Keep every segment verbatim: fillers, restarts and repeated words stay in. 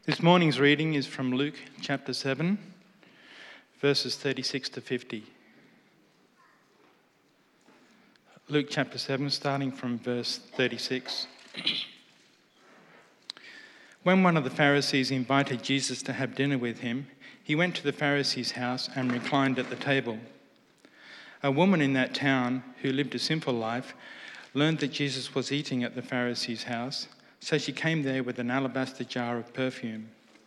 This morning's reading is from Luke chapter seven, verses thirty-six to fifty. Luke chapter seven, starting from verse thirty-six. When one of the Pharisees invited Jesus to have dinner with him, he went to the Pharisee's house and reclined at the table. A woman in that town who lived a sinful life learned that Jesus was eating at the Pharisee's house, so she came there with an alabaster jar of perfume.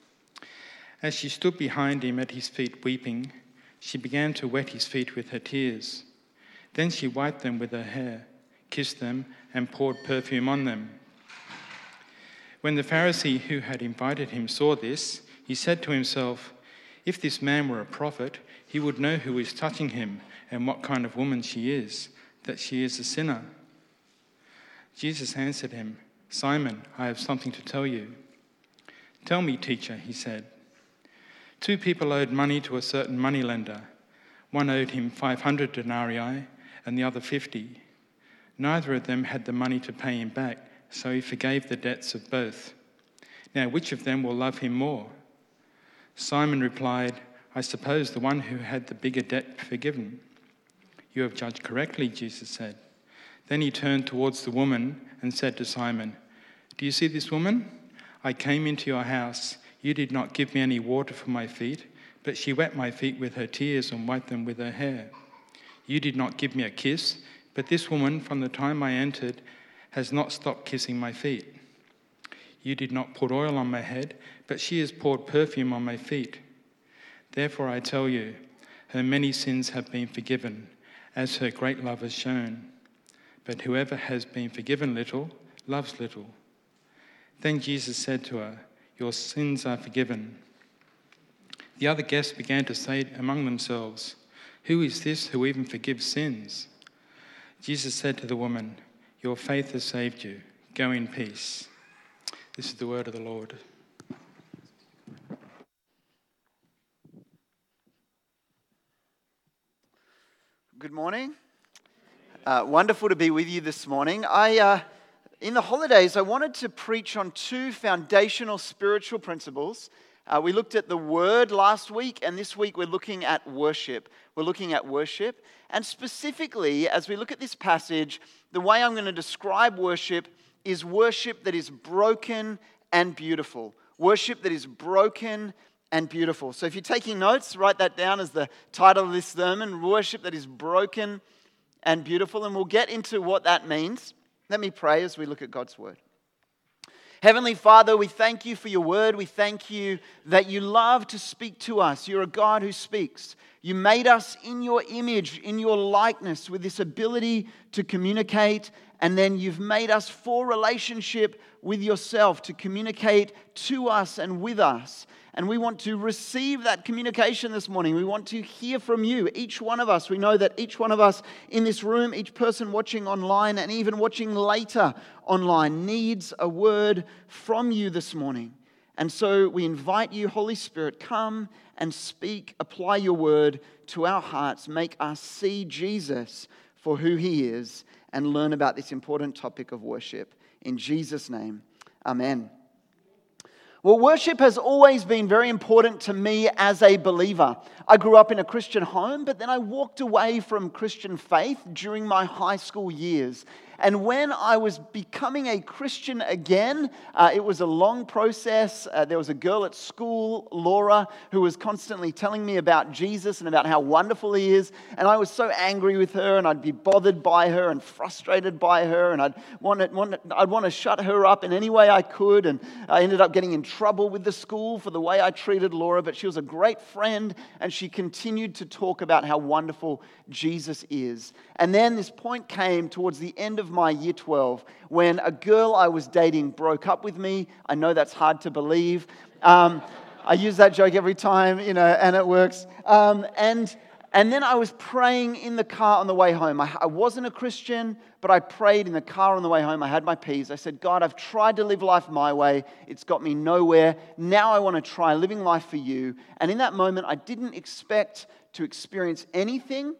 As she stood behind him at his feet weeping, she began to wet his feet with her tears. Then she wiped them with her hair, kissed them, and poured perfume on them. When the Pharisee who had invited him saw this, he said to himself, "If this man were a prophet, he would know who is touching him and what kind of woman she is, that she is a sinner." Jesus answered him, "Simon, I have something to tell you." "Tell me, teacher," he said. Two people owed money to a certain moneylender. One owed him five hundred denarii and the other fifty. Neither of them had the money to pay him back, so he forgave the debts of both. Now, which of them will love him more? Simon replied, "I suppose the one who had the bigger debt forgiven." "You have judged correctly," Jesus said. Then he turned towards the woman and said to Simon, "Do you see this woman? I came into your house. You did not give me any water for my feet, but she wet my feet with her tears and wiped them with her hair. You did not give me a kiss, but this woman, from the time I entered, has not stopped kissing my feet. You did not put oil on my head, but she has poured perfume on my feet. Therefore I tell you, her many sins have been forgiven, as her great love has shown. But whoever has been forgiven little, loves little." Then Jesus said to her, "Your sins are forgiven." The other guests began to say among themselves, "Who is this who even forgives sins?" Jesus said to the woman, "Your faith has saved you. Go in peace." This is the word of the Lord. Good morning. Uh, wonderful to be with you this morning. I, uh, in the holidays, I wanted to preach on two foundational spiritual principles. Uh, we looked at the Word last week, and this week we're looking at worship. We're looking at worship, and specifically, as we look at this passage, the way I'm going to describe worship is worship that is broken and beautiful. Worship that is broken and beautiful. So if you're taking notes, write that down as the title of this sermon, worship that is broken and beautiful, and we'll get into what that means. Let me pray as we look at God's word. Heavenly Father, we thank you for your word. We thank you that you love to speak to us. You're a God who speaks. You made us in your image, in your likeness, with this ability to communicate, and then you've made us for relationship with yourself, to communicate to us and with us. And we want to receive that communication this morning. We want to hear from you, each one of us. We know that each one of us in this room, each person watching online and even watching later online needs a word from you this morning. And so we invite you, Holy Spirit, come and speak, apply your word to our hearts, make us see Jesus for who he is, and learn about this important topic of worship. In Jesus' name, amen. Well, worship has always been very important to me as a believer. I grew up in a Christian home, but then I walked away from Christian faith during my high school years. And when I was becoming a Christian again, uh, it was a long process. Uh, there was a girl at school, Laura, who was constantly telling me about Jesus and about how wonderful he is. And I was so angry with her, and I'd be bothered by her and frustrated by her. And I'd want to, want to, I'd want to shut her up in any way I could. And I ended up getting in trouble with the school for the way I treated Laura. But she was a great friend, and she continued to talk about how wonderful Jesus is. And then this point came towards the end of my year twelve when a girl I was dating broke up with me. I know that's hard to believe. Um, I use that joke every time, you know, and it works. Um, and and then I was praying in the car on the way home. I, I wasn't a Christian, but I prayed in the car on the way home. I had my peas. I said, "God, I've tried to live life my way. It's got me nowhere. Now I want to try living life for you." And in that moment, I didn't expect to experience anything,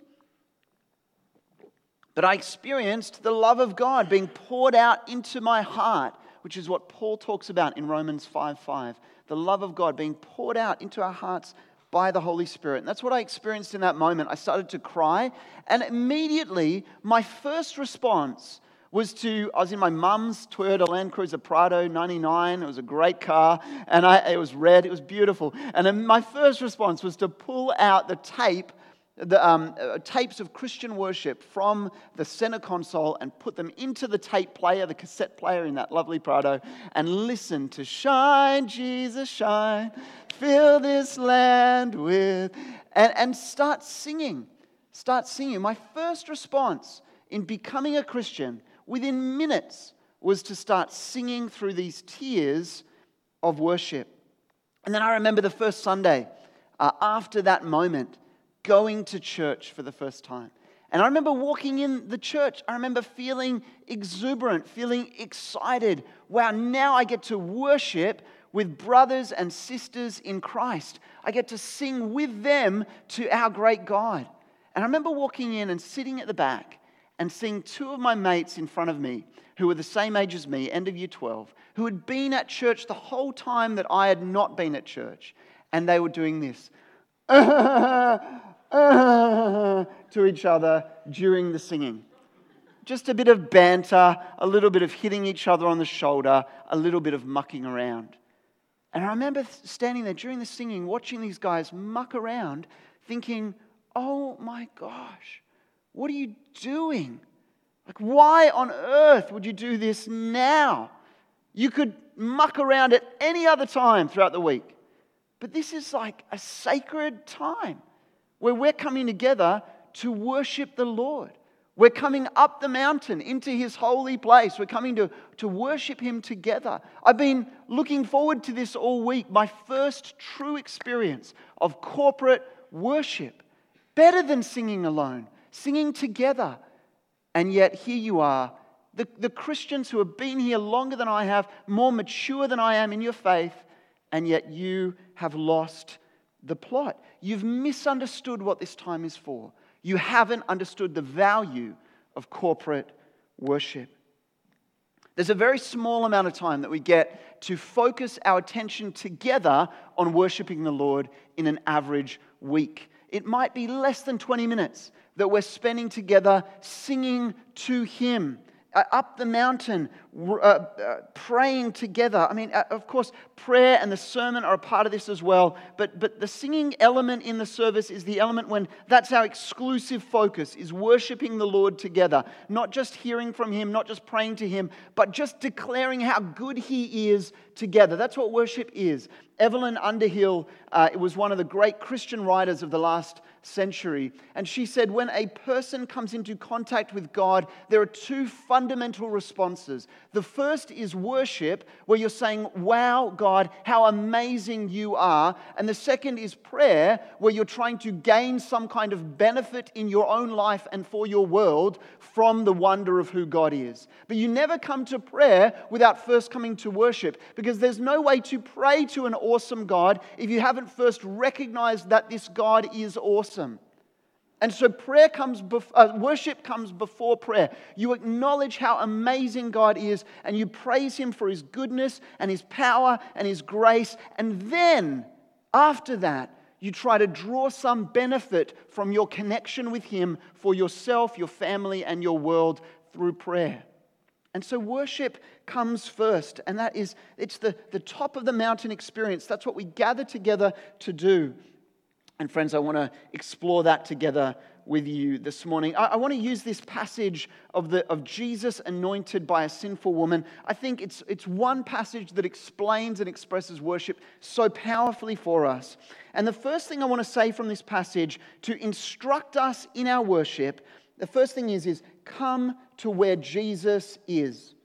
but I experienced the love of God being poured out into my heart, which is what Paul talks about in Romans five five. the love of God being poured out into our hearts by the Holy Spirit. And that's what I experienced in that moment. I started to cry, and immediately my first response was to, I was in my mum's Toyota Land Cruiser Prado ninety-nine. It was a great car, and I, it was red. It was beautiful. And then my first response was to pull out the tape, the um, uh, tapes of Christian worship from the center console and put them into the tape player, the cassette player in that lovely Prado, and listen to Shine, Jesus, Shine, fill this land with, and, and start singing. Start singing. My first response in becoming a Christian within minutes was to start singing through these tears of worship. And then I remember the first Sunday uh, after that moment, going to church for the first time. And I remember walking in the church. I remember feeling exuberant, feeling excited. Wow, now I get to worship with brothers and sisters in Christ. I get to sing with them to our great God. And I remember walking in and sitting at the back and seeing two of my mates in front of me who were the same age as me, end of year twelve, who had been at church the whole time that I had not been at church. And they were doing this to each other during the singing. Just a bit of banter, a little bit of hitting each other on the shoulder, a little bit of mucking around. And I remember standing there during the singing, watching these guys muck around, thinking, oh my gosh, what are you doing? Like, why on earth would you do this now? You could muck around at any other time throughout the week. But this is like a sacred time where we're coming together to worship the Lord. We're coming up the mountain into His holy place. We're coming to, to worship Him together. I've been looking forward to this all week. My first true experience of corporate worship. Better than singing alone. Singing together. And yet here you are, the, the Christians who have been here longer than I have, more mature than I am in your faith, and yet you have lost the plot. You've misunderstood what this time is for. You haven't understood the value of corporate worship. There's a very small amount of time that we get to focus our attention together on worshiping the Lord in an average week. It might be less than twenty minutes that we're spending together singing to Him, uh, up the mountain, uh, uh, praying together. I mean, uh, of course, prayer and the sermon are a part of this as well, but, but the singing element in the service is the element when that's our exclusive focus, is worshiping the Lord together. Not just hearing from Him, not just praying to Him, but just declaring how good He is together. That's what worship is. Evelyn Underhill uh, was one of the great Christian writers of the last century. And she said, when a person comes into contact with God, there are two fundamental responses. The first is worship, where you're saying, wow, God, how amazing you are. And the second is prayer, where you're trying to gain some kind of benefit in your own life and for your world from the wonder of who God is. But you never come to prayer without first coming to worship, because there's no way to pray to an awesome God if you haven't first recognized that this God is awesome. And so prayer comes, bef- uh, worship comes before prayer. You acknowledge how amazing God is, and you praise Him for His goodness and His power and His grace. And then, after that, you try to draw some benefit from your connection with Him for yourself, your family, and your world through prayer. And so worship comes first, and that is, it's the, the top of the mountain experience. That's what we gather together to do. And friends, I want to explore that together with you this morning. I, I want to use this passage of the of Jesus anointed by a sinful woman. I think it's it's one passage that explains and expresses worship so powerfully for us. And the first thing I want to say from this passage to instruct us in our worship, the first thing is, is come to where Jesus is.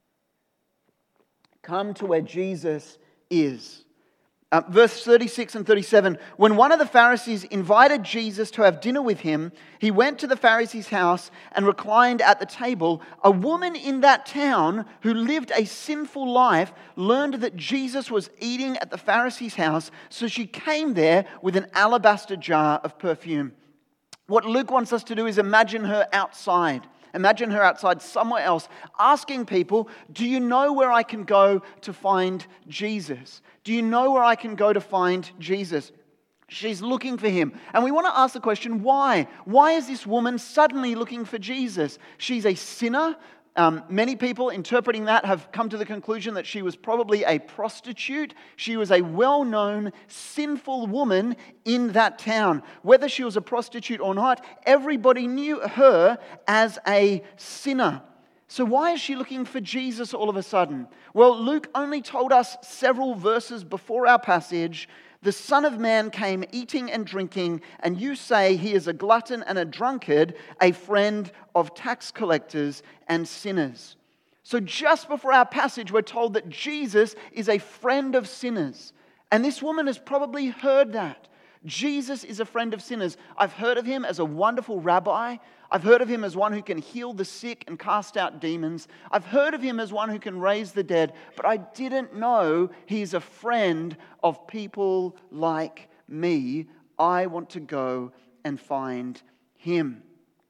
Come to where Jesus is. Uh, verse thirty-six and thirty-seven, when one of the Pharisees invited Jesus to have dinner with him, he went to the Pharisee's house and reclined at the table. A woman in that town who lived a sinful life learned that Jesus was eating at the Pharisee's house, so she came there with an alabaster jar of perfume. What Luke wants us to do is imagine her outside. Imagine her outside somewhere else asking people, do you know where I can go to find Jesus? Do you know where I can go to find Jesus? She's looking for him. And we want to ask the question, why? Why is this woman suddenly looking for Jesus? She's a sinner. Um, many people interpreting that have come to the conclusion that she was probably a prostitute. She was a well-known sinful woman in that town. Whether she was a prostitute or not, everybody knew her as a sinner. So why is she looking for Jesus all of a sudden? Well, Luke only told us several verses before our passage, the Son of Man came eating and drinking, and you say he is a glutton and a drunkard, a friend of tax collectors and sinners. So just before our passage, we're told that Jesus is a friend of sinners. And this woman has probably heard that. Jesus is a friend of sinners. I've heard of him as a wonderful rabbi. I've heard of him as one who can heal the sick and cast out demons. I've heard of him as one who can raise the dead. But I didn't know he's a friend of people like me. I want to go and find him.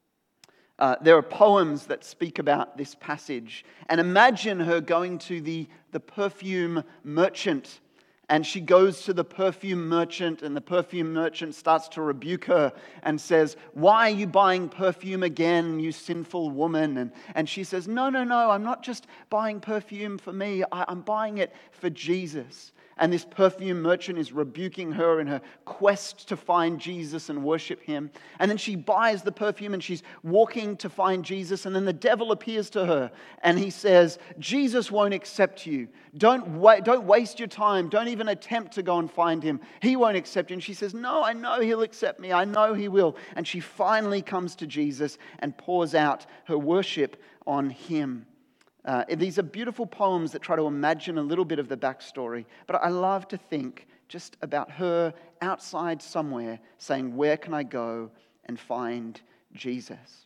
Uh, there are poems that speak about this passage. And imagine her going to the, the perfume merchant. And she goes to the perfume merchant, and the perfume merchant starts to rebuke her and says, why are you buying perfume again, you sinful woman? And, and she says, no, no, no, I'm not just buying perfume for me. I, I'm buying it for Jesus. And this perfume merchant is rebuking her in her quest to find Jesus and worship him. And then she buys the perfume and she's walking to find Jesus. And then the devil appears to her and he says, Jesus won't accept you. Don't, wa- don't waste your time. Don't even attempt to go and find him. He won't accept you. And she says, no, I know he'll accept me. I know he will. And she finally comes to Jesus and pours out her worship on him. Uh, these are beautiful poems that try to imagine a little bit of the backstory. But I love to think just about her outside somewhere saying, where can I go and find Jesus?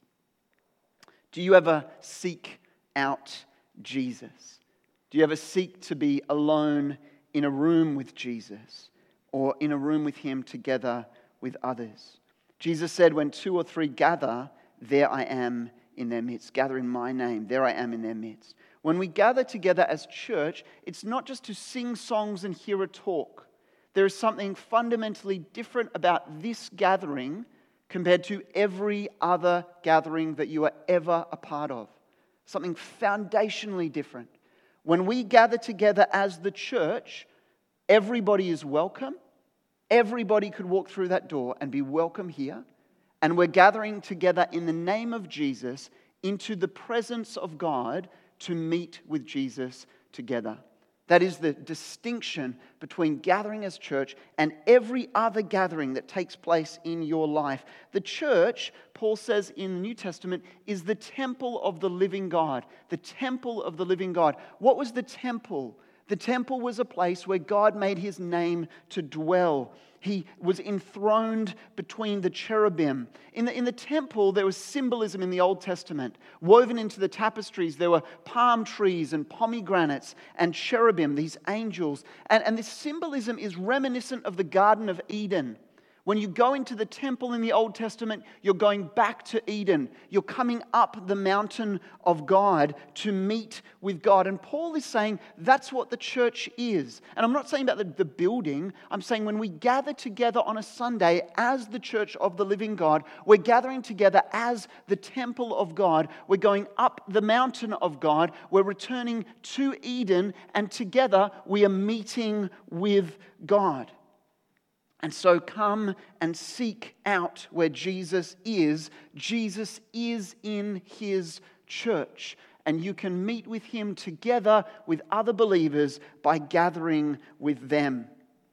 Do you ever seek out Jesus? Do you ever seek to be alone in a room with Jesus or in a room with him together with others? Jesus said, when two or three gather, there I am in their midst. Gather in my name, there I am in their midst. When we gather together as church, it's not just to sing songs and hear a talk. There is something fundamentally different about this gathering compared to every other gathering that you are ever a part of. Something foundationally different. When we gather together as the church, everybody is welcome. Everybody could walk through that door and be welcome here. And we're gathering together in the name of Jesus into the presence of God to meet with Jesus together. That is the distinction between gathering as church and every other gathering that takes place in your life. The church, Paul says in the New Testament, is the temple of the living God. The temple of the living God. What was the temple? The temple was a place where God made his name to dwell. He was enthroned between the cherubim. In the, in the temple, there was symbolism in the Old Testament. Woven into the tapestries, there were palm trees and pomegranates and cherubim, these angels. And, and this symbolism is reminiscent of the Garden of Eden. When you go into the temple in the Old Testament, you're going back to Eden. You're coming up the mountain of God to meet with God. And Paul is saying that's what the church is. And I'm not saying about the, the building. I'm saying when we gather together on a Sunday as the church of the living God, we're gathering together as the temple of God. We're going up the mountain of God. We're returning to Eden. And together we are meeting with God. And so come and seek out where Jesus is. Jesus is in his church. And you can meet with him together with other believers by gathering with them.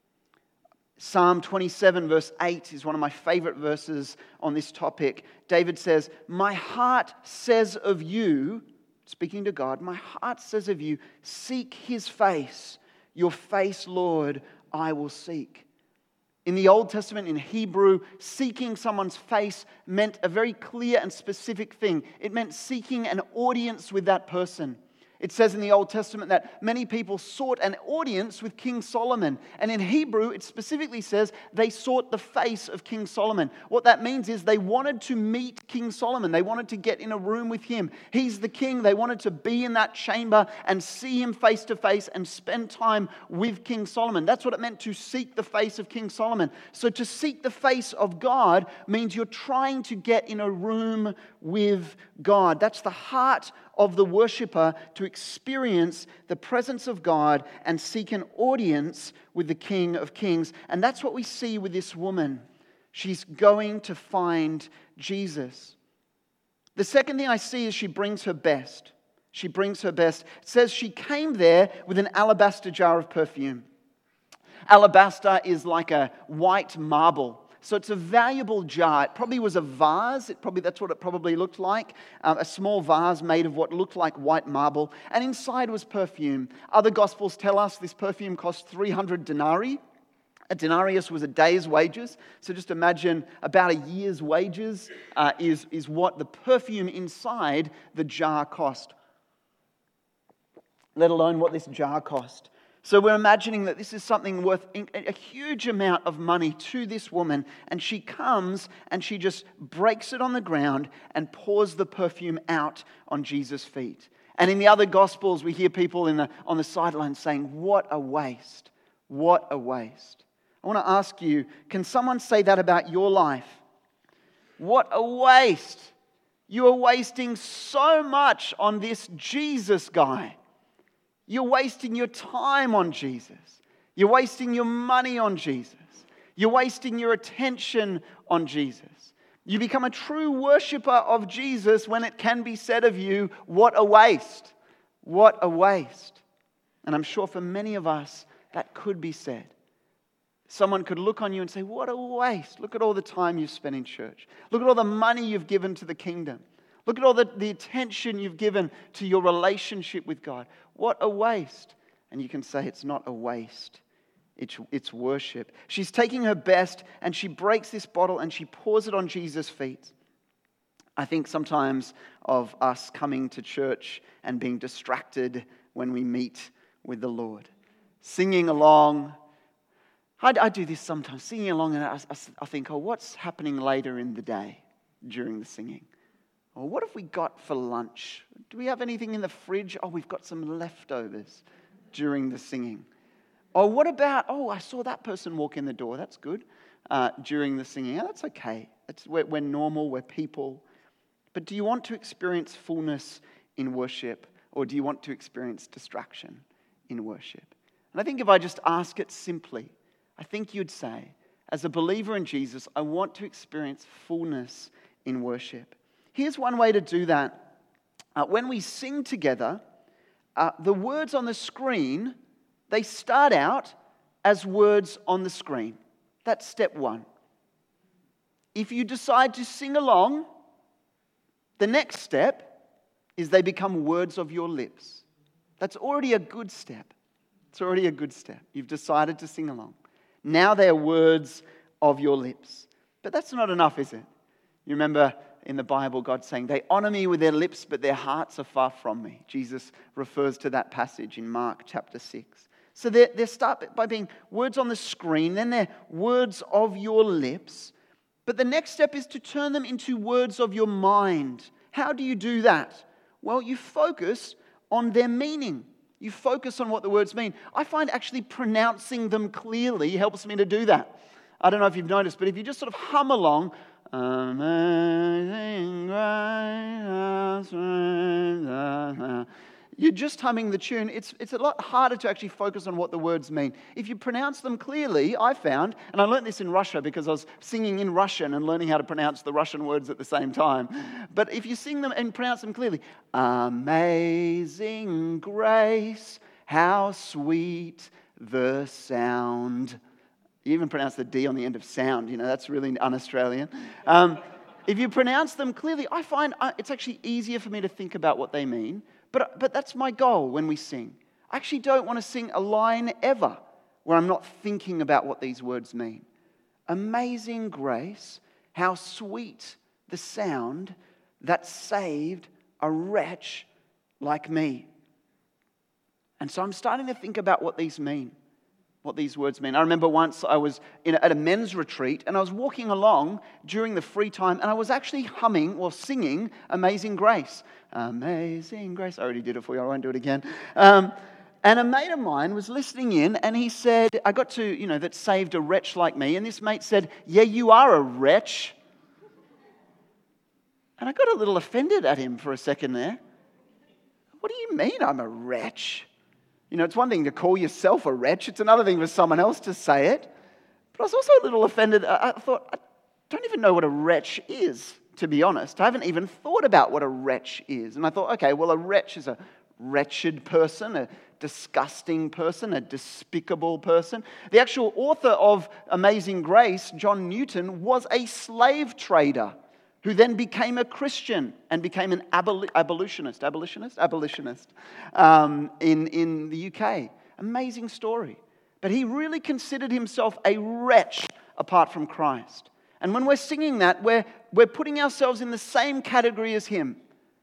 Psalm twenty-seven verse eight is one of my favorite verses on this topic. David says, my heart says of you, speaking to God, my heart says of you, seek his face. Your face, Lord, I will seek. In the Old Testament, in Hebrew, seeking someone's face meant a very clear and specific thing. It meant seeking an audience with that person. It says in the Old Testament that many people sought an audience with King Solomon. And in Hebrew, it specifically says they sought the face of King Solomon. What that means is they wanted to meet King Solomon. They wanted to get in a room with him. He's the king. They wanted to be in that chamber and see him face to face and spend time with King Solomon. That's what it meant to seek the face of King Solomon. So to seek the face of God means you're trying to get in a room with God. That's the heart of the worshiper, to experience the presence of God and seek an audience with the King of Kings. And that's what we see with this woman. She's going to find Jesus. The second thing I see is she brings her best. She brings her best. It says she came there with an alabaster jar of perfume. Alabaster is like a white marble. So it's a valuable jar. It probably was a vase. It probably that's what it probably looked like. Um, a small vase made of what looked like white marble. And inside was perfume. Other Gospels tell us this perfume cost three hundred denarii. A denarius was a day's wages. So just imagine about a year's wages uh, is, is what the perfume inside the jar cost. Let alone what this jar cost. So we're imagining that this is something worth a huge amount of money to this woman. And she comes and she just breaks it on the ground and pours the perfume out on Jesus' feet. And in the other Gospels, we hear people in the, on the sidelines saying, what a waste. What a waste. I want to ask you, can someone say that about your life? What a waste. You are wasting so much on this Jesus guy. You're wasting your time on Jesus. You're wasting your money on Jesus. You're wasting your attention on Jesus. You become a true worshiper of Jesus when it can be said of you, what a waste. What a waste. And I'm sure for many of us, that could be said. Someone could look on you and say, what a waste. Look at all the time you've spent in church. Look at all the money you've given to the kingdom. Look at all the, the attention you've given to your relationship with God. What a waste. And you can say it's not a waste. It's, it's worship. She's taking her best and she breaks this bottle and she pours it on Jesus' feet. I think sometimes of us coming to church and being distracted when we meet with the Lord. Singing along. I, I do this sometimes, singing along and I, I think, oh, what's happening later in the day during the singing? Or what have we got for lunch? Do we have anything in the fridge? Oh, we've got some leftovers during the singing. Or what about, oh, I saw that person walk in the door. That's good. Uh, during the singing. Oh, that's okay. It's, we're, we're normal. We're people. But do you want to experience fullness in worship? Or do you want to experience distraction in worship? And I think if I just ask it simply, I think you'd say, as a believer in Jesus, I want to experience fullness in worship. Here's one way to do that. Uh, when we sing together, uh, the words on the screen, they start out as words on the screen. That's step one. If you decide to sing along, the next step is they become words of your lips. That's already a good step. It's already a good step. You've decided to sing along. Now they're words of your lips. But that's not enough, is it? You remember in the Bible, God saying, they honor me with their lips, but their hearts are far from me. Jesus refers to that passage in Mark chapter six. So they they start by being words on the screen, then they're words of your lips. But the next step is to turn them into words of your mind. How do you do that? Well, you focus on their meaning. You focus on what the words mean. I find actually pronouncing them clearly helps me to do that. I don't know if you've noticed, but if you just sort of hum along, amazing grace, you're just humming the tune. It's, it's a lot harder to actually focus on what the words mean. If you pronounce them clearly, I found, and I learned this in Russia because I was singing in Russian and learning how to pronounce the Russian words at the same time. But if you sing them and pronounce them clearly, amazing grace, how sweet the sound. You even pronounce the D on the end of sound. You know, that's really un-Australian. Um, if you pronounce them clearly, I find it's actually easier for me to think about what they mean. But, but that's my goal when we sing. I actually don't want to sing a line ever where I'm not thinking about what these words mean. Amazing grace, how sweet the sound that saved a wretch like me. And so I'm starting to think about what these mean, what these words mean. I remember once I was in a, at a men's retreat, and I was walking along during the free time, and I was actually humming or singing Amazing Grace. Amazing Grace. I already did it for you. I won't do it again. Um, and a mate of mine was listening in, and he said, I got to, you know, that saved a wretch like me. And this mate said, yeah, you are a wretch. And I got a little offended at him for a second there. What do you mean I'm a wretch? You know, it's one thing to call yourself a wretch. It's another thing for someone else to say it. But I was also a little offended. I thought, I don't even know what a wretch is, to be honest. I haven't even thought about what a wretch is. And I thought, okay, well, a wretch is a wretched person, a disgusting person, a despicable person. The actual author of Amazing Grace, John Newton, was a slave trader who then became a Christian and became an aboli- abolitionist, abolitionist, abolitionist um, in, in the U K. Amazing story. But he really considered himself a wretch apart from Christ. And when we're singing that, we're, we're putting ourselves in the same category as him.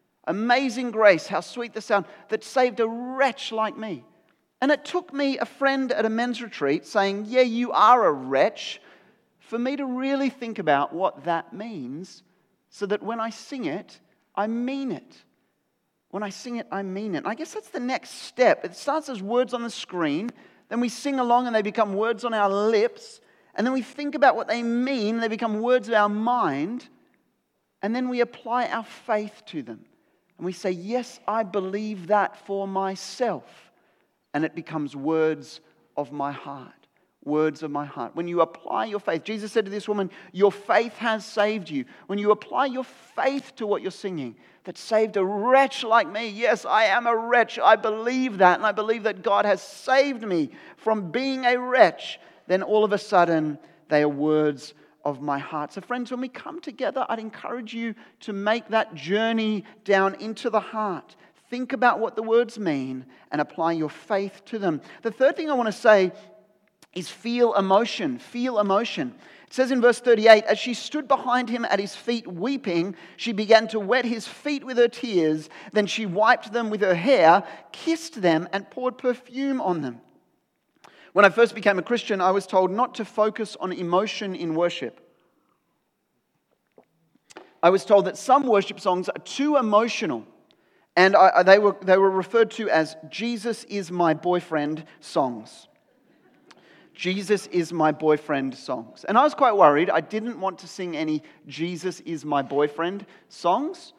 Amazing grace, how sweet the sound, that saved a wretch like me. And it took me, a friend at a men's retreat, saying, yeah, you are a wretch, for me to really think about what that means, so that when I sing it, I mean it. When I sing it, I mean it. I guess that's the next step. It starts as words on the screen, then we sing along and they become words on our lips, and then we think about what they mean, they become words of our mind, and then we apply our faith to them. And we say, yes, I believe that for myself. And it becomes words of my heart. Words of my heart. When you apply your faith, Jesus said to this woman, your faith has saved you. When you apply your faith to what you're singing, that saved a wretch like me. Yes, I am a wretch. I believe that. And I believe that God has saved me from being a wretch. Then all of a sudden, they are words of my heart. So friends, when we come together, I'd encourage you to make that journey down into the heart. Think about what the words mean and apply your faith to them. The third thing I want to say is feel emotion. Feel emotion. It says in verse thirty-eight, as she stood behind him at his feet weeping, she began to wet his feet with her tears. Then she wiped them with her hair, kissed them, and poured perfume on them. When I first became a Christian, I was told not to focus on emotion in worship. I was told that some worship songs are too emotional, and I, they were they were referred to as Jesus is my boyfriend songs. Jesus is my boyfriend songs. And I was quite worried. I didn't want to sing any Jesus is my boyfriend songs.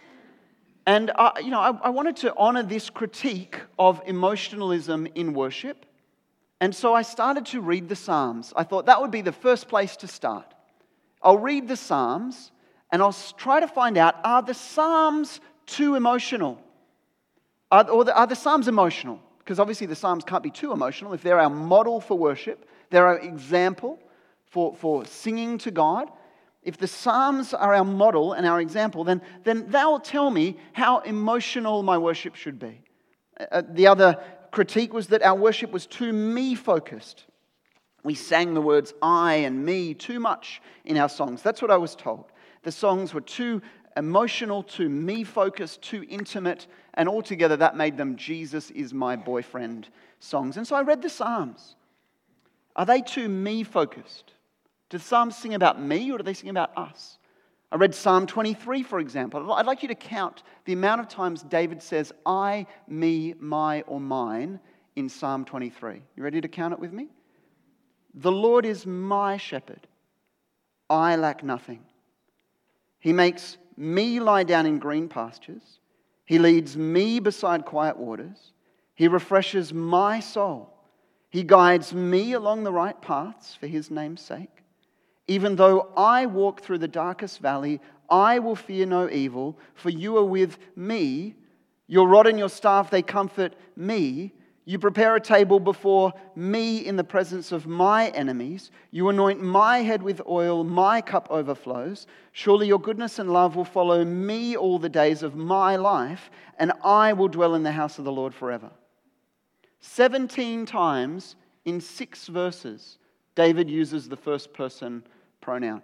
And I, you know, I, I wanted to honor this critique of emotionalism in worship. And so I started to read the Psalms. I thought that would be the first place to start. I'll read the Psalms and I'll try to find out, are the Psalms too emotional? Are, or the, are the Psalms emotional? Because obviously the Psalms can't be too emotional. If they're our model for worship, they're our example for, for singing to God. If the Psalms are our model and our example, then, then that will tell me how emotional my worship should be. Uh, the other critique was that our worship was too me-focused. We sang the words I and me too much in our songs. That's what I was told. The songs were too emotional, too me-focused, too intimate, and altogether that made them Jesus is my boyfriend songs. And so I read the Psalms. Are they too me-focused? Do the Psalms sing about me or do they sing about us? I read Psalm twenty-three, for example. I'd like you to count the amount of times David says I, me, my, or mine in Psalm twenty-three. You ready to count it with me? The Lord is my shepherd. I lack nothing. He makes me lie down in green pastures. He leads me beside quiet waters. He refreshes my soul. He guides me along the right paths for his name's sake. Even though I walk through the darkest valley, I will fear no evil, for you are with me. Your rod and your staff, they comfort me. You prepare a table before me in the presence of my enemies. You anoint my head with oil, my cup overflows. Surely your goodness and love will follow me all the days of my life, and I will dwell in the house of the Lord forever. Seventeen times in six verses, David uses the first person pronoun.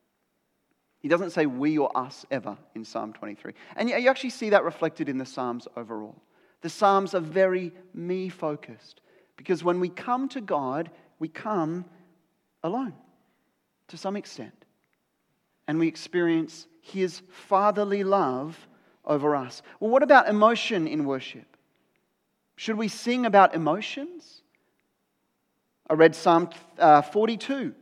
He doesn't say we or us ever in Psalm twenty-three. And you actually see that reflected in the Psalms overall. The Psalms are very me-focused because when we come to God, we come alone to some extent. And we experience His fatherly love over us. Well, what about emotion in worship? Should we sing about emotions? I read Psalm uh, forty-two.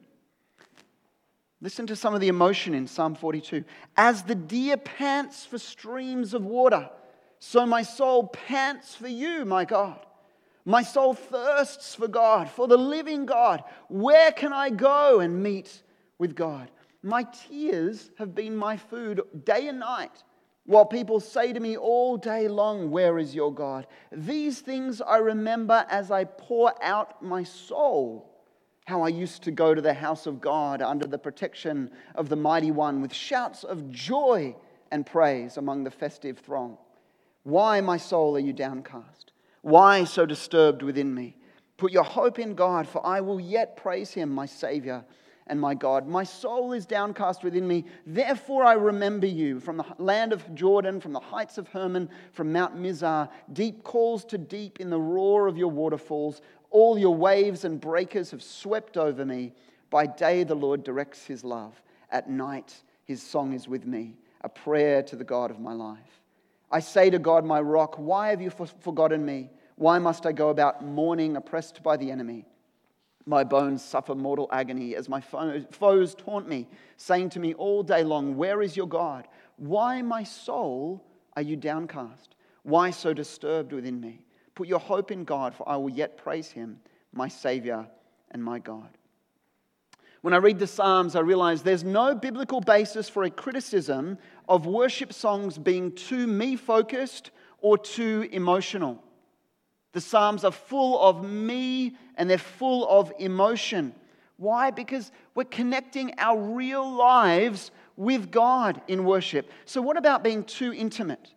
Listen to some of the emotion in Psalm forty-two. As the deer pants for streams of water, so my soul pants for you, my God. My soul thirsts for God, for the living God. Where can I go and meet with God? My tears have been my food day and night, while people say to me all day long, where is your God? These things I remember as I pour out my soul. How I used to go to the house of God under the protection of the Mighty One with shouts of joy and praise among the festive throng. Why, my soul, are you downcast? Why so disturbed within me? Put your hope in God, for I will yet praise Him, my Savior and my God. My soul is downcast within me, therefore I remember you. From the land of Jordan, from the heights of Hermon, from Mount Mizar, deep calls to deep in the roar of your waterfalls. All your waves and breakers have swept over me. By day the Lord directs His love. At night His song is with me, a prayer to the God of my life. I say to God, my rock, why have you forgotten me? Why must I go about mourning, oppressed by the enemy? My bones suffer mortal agony as my foes taunt me, saying to me all day long, where is your God? Why, my soul, are you downcast? Why so disturbed within me? Put your hope in God, for I will yet praise Him, my Savior and my God. When I read the Psalms, I realize there's no biblical basis for a criticism of worship songs being too me-focused or too emotional. The Psalms are full of me and they're full of emotion. Why? Because we're connecting our real lives with God in worship. So what about being too intimate?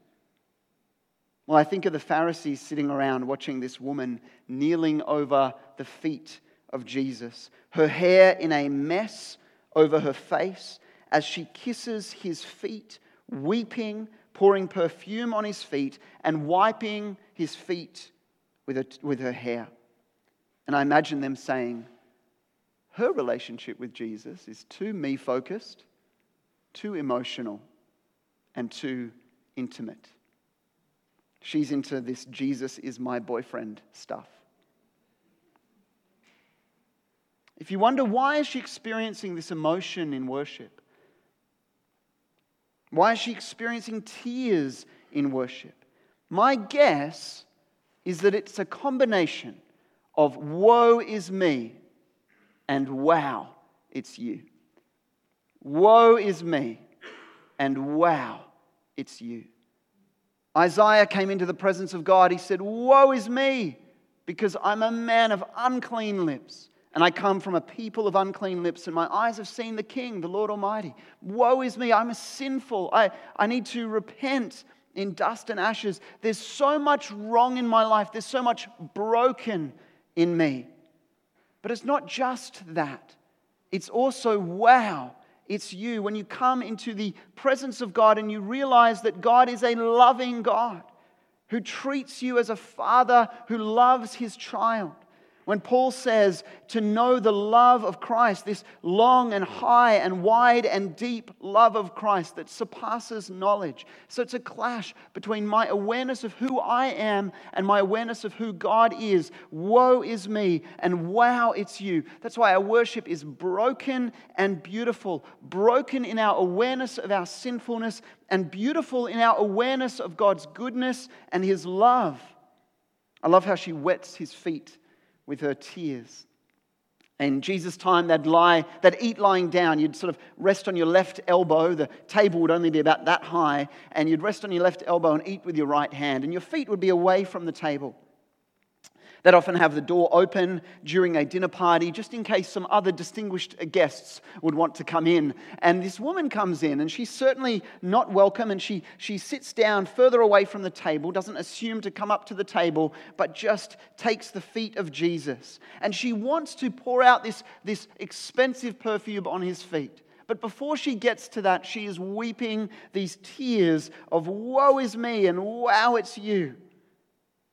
Well, I think of the Pharisees sitting around watching this woman kneeling over the feet of Jesus, her hair in a mess over her face as she kisses His feet, weeping, pouring perfume on His feet and wiping His feet with her, with her hair. And I imagine them saying, her relationship with Jesus is too me-focused, too emotional, and too intimate. She's into this Jesus is my boyfriend stuff. If you wonder, why is she experiencing this emotion in worship? Why is she experiencing tears in worship? My guess is that it's a combination of woe is me and wow, it's you. Woe is me and wow, it's you. Isaiah came into the presence of God. He said, woe is me, because I'm a man of unclean lips. And I come from a people of unclean lips, and my eyes have seen the King, the Lord Almighty. Woe is me, I'm a sinful. I, I need to repent in dust and ashes. There's so much wrong in my life. There's so much broken in me. But it's not just that. It's also, wow, it's you. When you come into the presence of God and you realize that God is a loving God who treats you as a father who loves his child. When Paul says to know the love of Christ, this long and high and wide and deep love of Christ that surpasses knowledge. So it's a clash between my awareness of who I am and my awareness of who God is. Woe is me and wow, it's you. That's why our worship is broken and beautiful. Broken in our awareness of our sinfulness and beautiful in our awareness of God's goodness and His love. I love how she wets His feet with her tears. In Jesus' time, they'd lie, they'd eat lying down. You'd sort of rest on your left elbow. The table would only be about that high, and you'd rest on your left elbow and eat with your right hand, and your feet would be away from the table. They'd often have the door open during a dinner party, just in case some other distinguished guests would want to come in. And this woman comes in, and she's certainly not welcome, and she, she sits down further away from the table, doesn't assume to come up to the table, but just takes the feet of Jesus. And she wants to pour out this, this expensive perfume on his feet. But before she gets to that, she is weeping these tears of woe is me and wow, it's you.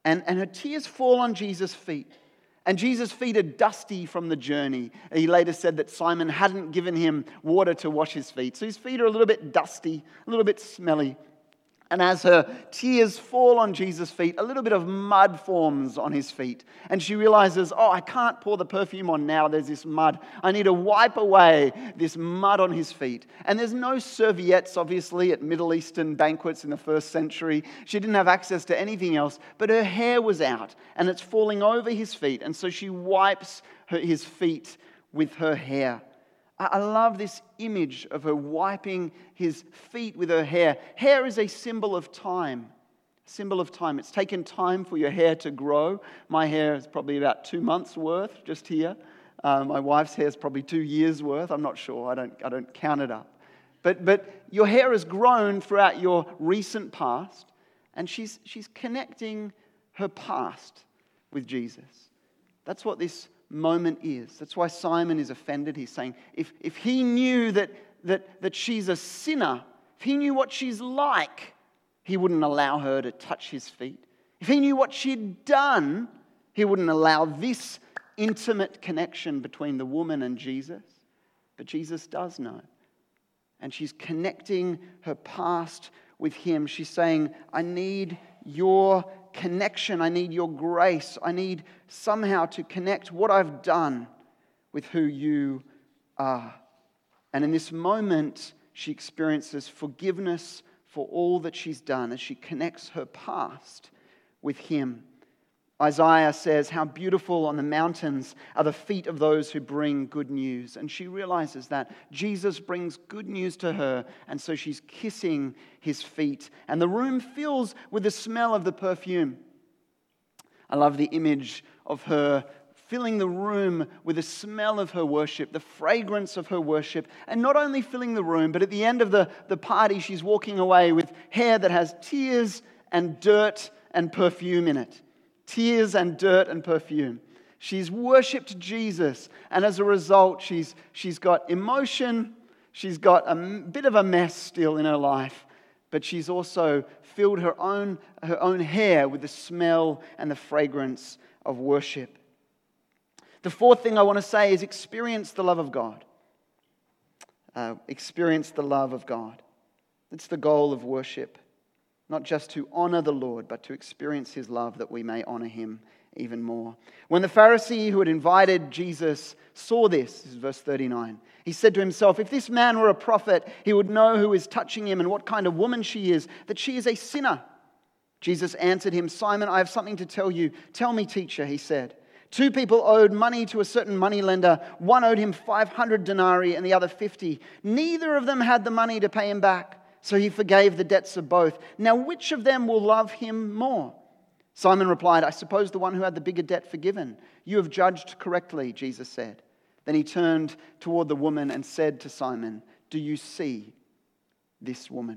And, and her tears fall on Jesus' feet. And Jesus' feet are dusty from the journey. He later said that Simon hadn't given him water to wash his feet. So his feet are a little bit dusty, a little bit smelly. And as her tears fall on Jesus' feet, a little bit of mud forms on his feet. And she realizes, oh, I can't pour the perfume on now. There's this mud. I need to wipe away this mud on his feet. And there's no serviettes, obviously, at Middle Eastern banquets in the first century. She didn't have access to anything else. But her hair was out, and it's falling over his feet. And so she wipes her, his feet with her hair. I love this image of her wiping his feet with her hair. Hair is a symbol of time. Symbol of time. It's taken time for your hair to grow. My hair is probably about two months worth just here. Uh, my wife's hair is probably two years worth. I'm not sure. I don't, I don't count it up. But, but your hair has grown throughout your recent past, and she's, she's connecting her past with Jesus. That's what this moment is. That's why Simon is offended. He's saying, if, if he knew that, that, that she's a sinner, if he knew what she's like, he wouldn't allow her to touch his feet. If he knew what she'd done, he wouldn't allow this intimate connection between the woman and Jesus. But Jesus does know. And she's connecting her past with him. She's saying, I need your connection. I need your grace. I need somehow to connect what I've done with who you are. And in this moment, she experiences forgiveness for all that she's done as she connects her past with him. Isaiah says, how beautiful on the mountains are the feet of those who bring good news. And she realizes that Jesus brings good news to her, and so she's kissing his feet. And the room fills with the smell of the perfume. I love the image of her filling the room with the smell of her worship, the fragrance of her worship. And not only filling the room, but at the end of the, the party, she's walking away with hair that has tears and dirt and perfume in it. Tears and dirt and perfume. She's worshipped Jesus, and as a result, she's, she's got emotion, she's got a bit of a mess still in her life, but she's also filled her own, her own hair with the smell and the fragrance of worship. The fourth thing I want to say is experience the love of God. Uh, experience the love of God. It's the goal of worship. Not just to honor the Lord, but to experience his love that we may honor him even more. When the Pharisee who had invited Jesus saw this, this is verse thirty-nine, he said to himself, if this man were a prophet, he would know who is touching him and what kind of woman she is, that she is a sinner. Jesus answered him, Simon, I have something to tell you. Tell me, teacher, he said. Two people owed money to a certain moneylender. One owed him five hundred denarii and the other fifty. Neither of them had the money to pay him back. So he forgave the debts of both. Now which of them will love him more? Simon replied, I suppose the one who had the bigger debt forgiven. You have judged correctly, Jesus said. Then he turned toward the woman and said to Simon, do you see this woman?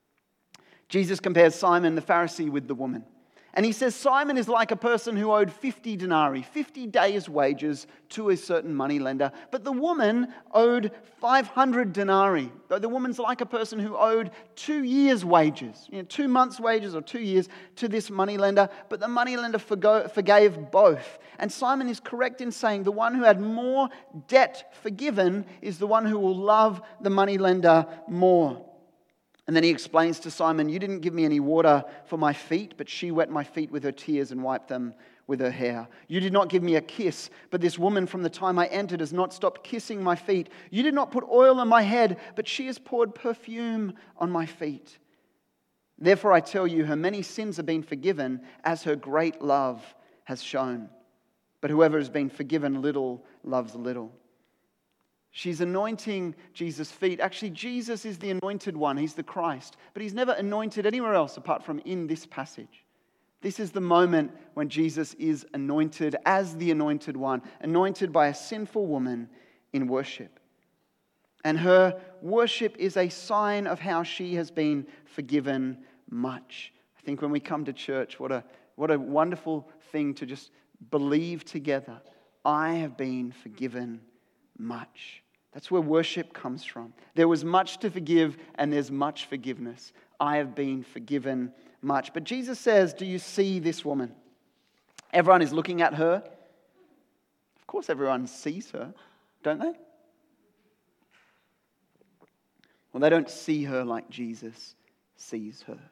Jesus compares Simon the Pharisee with the woman. And he says Simon is like a person who owed fifty denarii, fifty days' wages to a certain moneylender. But the woman owed five hundred denarii. The woman's like a person who owed two years' wages, you know, two months' wages or two years to this moneylender. But the moneylender forgo- forgave both. And Simon is correct in saying the one who had more debt forgiven is the one who will love the moneylender more. And then he explains to Simon, you didn't give me any water for my feet, but she wet my feet with her tears and wiped them with her hair. You did not give me a kiss, but this woman from the time I entered has not stopped kissing my feet. You did not put oil on my head, but she has poured perfume on my feet. Therefore I tell you, her many sins have been forgiven, as her great love has shown. But whoever has been forgiven little loves little. She's anointing Jesus' feet. Actually, Jesus is the anointed one. He's the Christ. But he's never anointed anywhere else apart from in this passage. This is the moment when Jesus is anointed as the anointed one, anointed by a sinful woman in worship. And her worship is a sign of how she has been forgiven much. I think when we come to church, what a, what a wonderful thing to just believe together. I have been forgiven much. That's where worship comes from. There was much to forgive and there's much forgiveness. I have been forgiven much. But Jesus says, do you see this woman? Everyone is looking at her. Of course, everyone sees her, don't they? Well, they don't see her like Jesus sees her.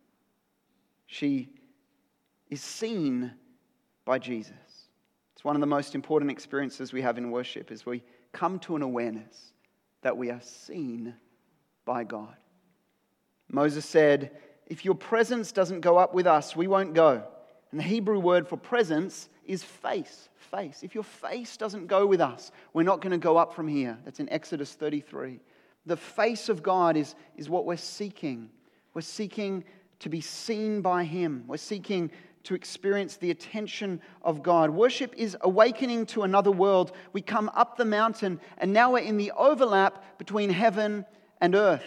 She is seen by Jesus. It's one of the most important experiences we have in worship, is we come to an awareness that we are seen by God. Moses said, if your presence doesn't go up with us, we won't go. And the Hebrew word for presence is face, face. If your face doesn't go with us, we're not going to go up from here. That's in Exodus thirty-three. The face of God is, is what we're seeking. We're seeking to be seen by Him. We're seeking to experience the attention of God. Worship is awakening to another world. We come up the mountain, and now we're in the overlap between heaven and earth.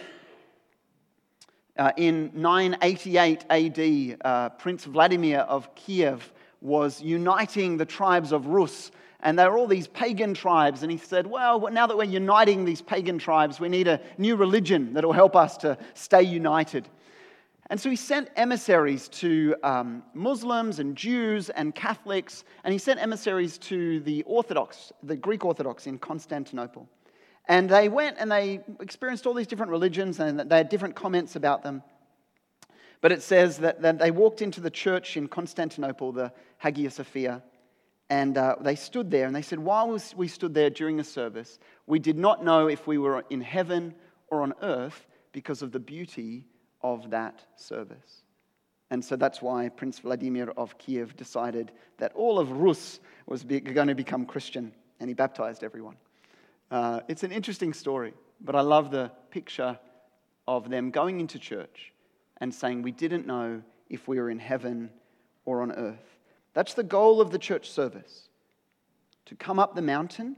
Uh, in nine eighty-eight A D, uh, Prince Vladimir of Kiev was uniting the tribes of Rus. And there were all these pagan tribes. And he said, well, now that we're uniting these pagan tribes, we need a new religion that will help us to stay united. And so he sent emissaries to um, Muslims and Jews and Catholics. And he sent emissaries to the Orthodox, the Greek Orthodox in Constantinople. And they went and they experienced all these different religions, and they had different comments about them. But it says that, that they walked into the church in Constantinople, the Hagia Sophia, and uh, they stood there, and they said, while we stood there during the service, we did not know if we were in heaven or on earth because of the beauty of that service. And so that's why Prince Vladimir of Kiev decided that all of Rus was be- going to become Christian, and he baptized everyone. Uh, it's an interesting story, but I love the picture of them going into church and saying, we didn't know if we were in heaven or on earth. That's the goal of the church service, to come up the mountain,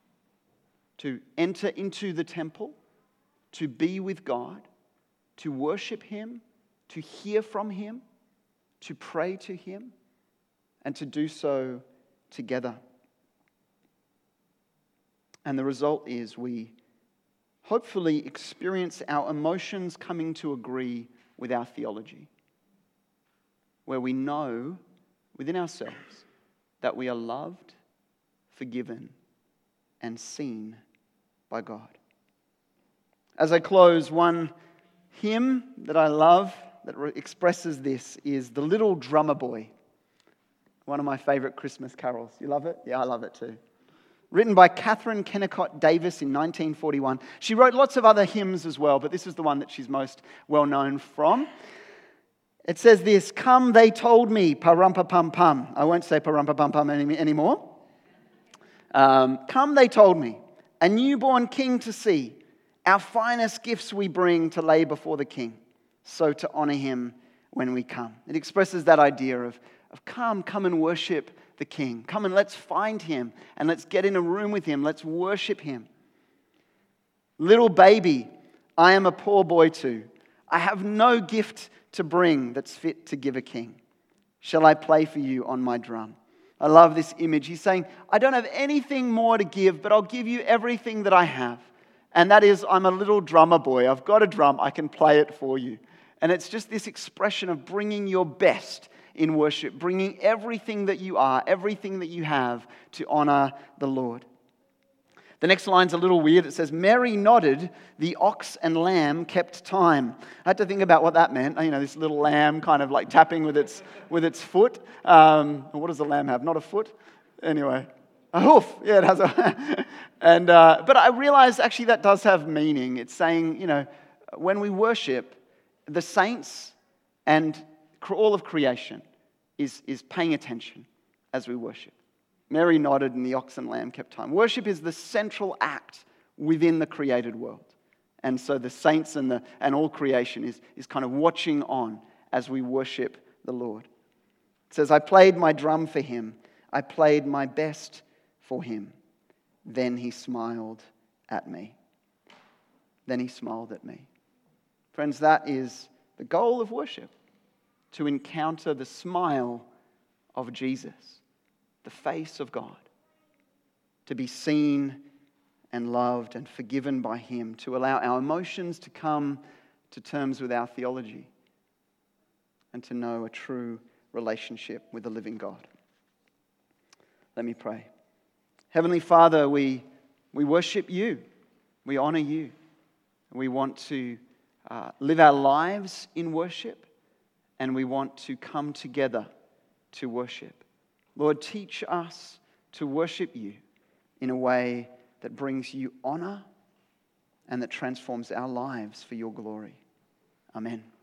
to enter into the temple, to be with God, to worship Him, to hear from Him, to pray to Him, and to do so together. And the result is we hopefully experience our emotions coming to agree with our theology, where we know within ourselves that we are loved, forgiven, and seen by God. As I close, one hymn that I love that re- expresses this is The Little Drummer Boy, one of my favorite Christmas carols. You love it? Yeah, I love it too. Written by Catherine Kennicott Davis in nineteen forty-one. She wrote lots of other hymns as well, but this is the one that she's most well known from. It says this, come, they told me, pa-rum-pa-pum-pum. I won't say pa-rum-pa-pum-pum any, anymore. Um, come, they told me, a newborn king to see. Our finest gifts we bring to lay before the king, so to honor him when we come. It expresses that idea of, of come, come and worship the king. Come and let's find him, and let's get in a room with him. Let's worship him. Little baby, I am a poor boy too. I have no gift to bring that's fit to give a king. Shall I play for you on my drum? I love this image. He's saying, I don't have anything more to give, but I'll give you everything that I have. And that is, I'm a little drummer boy. I've got a drum. I can play it for you. And it's just this expression of bringing your best in worship, bringing everything that you are, everything that you have to honor the Lord. The next line's a little weird. It says, Mary nodded, the ox and lamb kept time. I had to think about what that meant. You know, this little lamb kind of like tapping with its with its foot. Um, what does the lamb have? Not a foot? Anyway, a hoof. Yeah, it has a... and uh, But I realized actually that does have meaning. It's saying, you know, when we worship, the saints and all of creation is, is paying attention as we worship. Mary nodded and the ox and lamb kept time. Worship is the central act within the created world. And so the saints and, the, and all creation is, is kind of watching on as we worship the Lord. It says, I played my drum for him. I played my best for him. Then he smiled at me. Then he smiled at me. Friends, that is the goal of worship, to encounter the smile of Jesus, the face of God, to be seen and loved and forgiven by him, to allow our emotions to come to terms with our theology and to know a true relationship with the living God. Let me pray. Heavenly Father, we, we worship you. We honor you. We want to uh, live our lives in worship, and we want to come together to worship. Lord, teach us to worship you in a way that brings you honor and that transforms our lives for your glory. Amen.